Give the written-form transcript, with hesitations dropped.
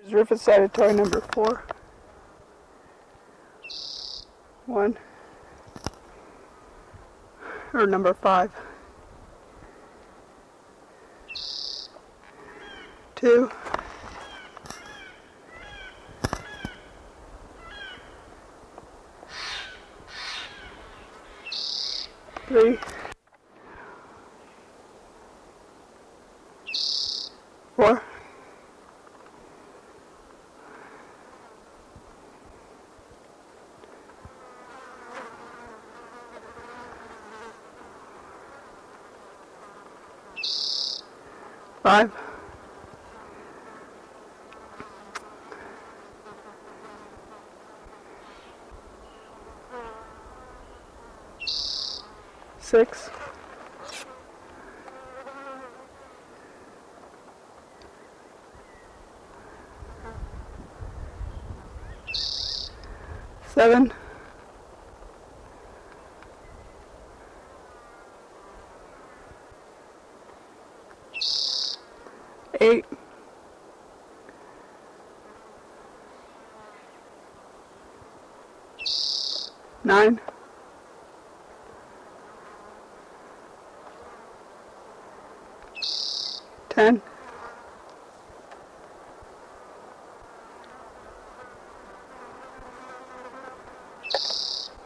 Rufus Salvatore number 4. 1. Or number 5. 2. 3. 4. 5. 6. 7. 8. 9. 10.